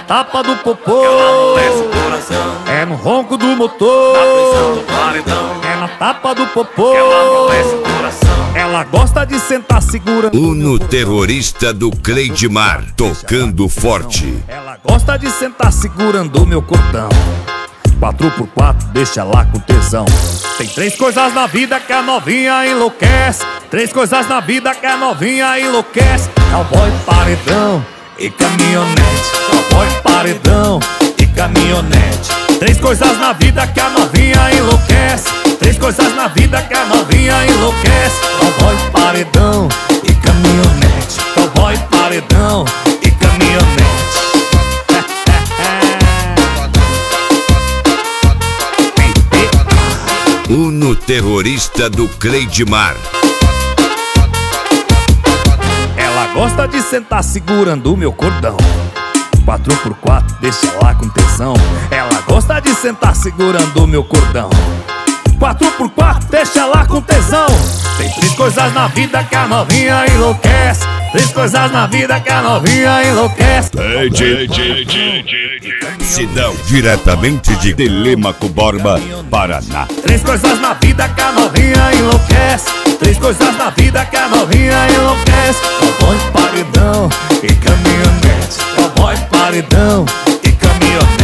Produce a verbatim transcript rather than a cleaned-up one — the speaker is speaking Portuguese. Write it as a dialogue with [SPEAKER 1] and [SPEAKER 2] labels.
[SPEAKER 1] tapa do popô,
[SPEAKER 2] ela amolece o coração.
[SPEAKER 1] é no ronco do motor,
[SPEAKER 2] na pressão do paredão,
[SPEAKER 1] é na tapa do popô,
[SPEAKER 2] ela amolece o coração.
[SPEAKER 1] Ela gosta de sentar segura.
[SPEAKER 3] Uno terrorista do Cleidmar, tocando forte.
[SPEAKER 1] Ela gosta de sentar segurando meu cordão. Quatro por quatro, deixa lá com tesão. Tem três coisas na vida que a novinha enlouquece. Três coisas na vida que a novinha enlouquece: cowboy, paredão e caminhonete. Cowboy, paredão e caminhonete. Três coisas na vida que a novinha enlouquece. Três coisas na vida que a novinha enlouquece: cowboy, paredão e caminhonete. Cowboy, paredão e caminhonete.
[SPEAKER 3] Uno terrorista do Cleidmar.
[SPEAKER 1] Ela gosta de sentar segurando o meu cordão. Quatro por quatro, deixa lá com tesão. Ela gosta de sentar segurando o meu cordão. Quatro por quatro, deixa lá com tesão. Tem três coisas na vida que a novinha enlouquece. Três coisas na vida que a novinha enlouquece.
[SPEAKER 3] Sidão, diretamente de Telêmaco Borba, Paraná.
[SPEAKER 1] Três coisas na vida que a novinha enlouquece. Três coisas na vida que a novinha enlouquece: cowboy, paredão e caminhonete. Cowboy, paredão e caminhonete.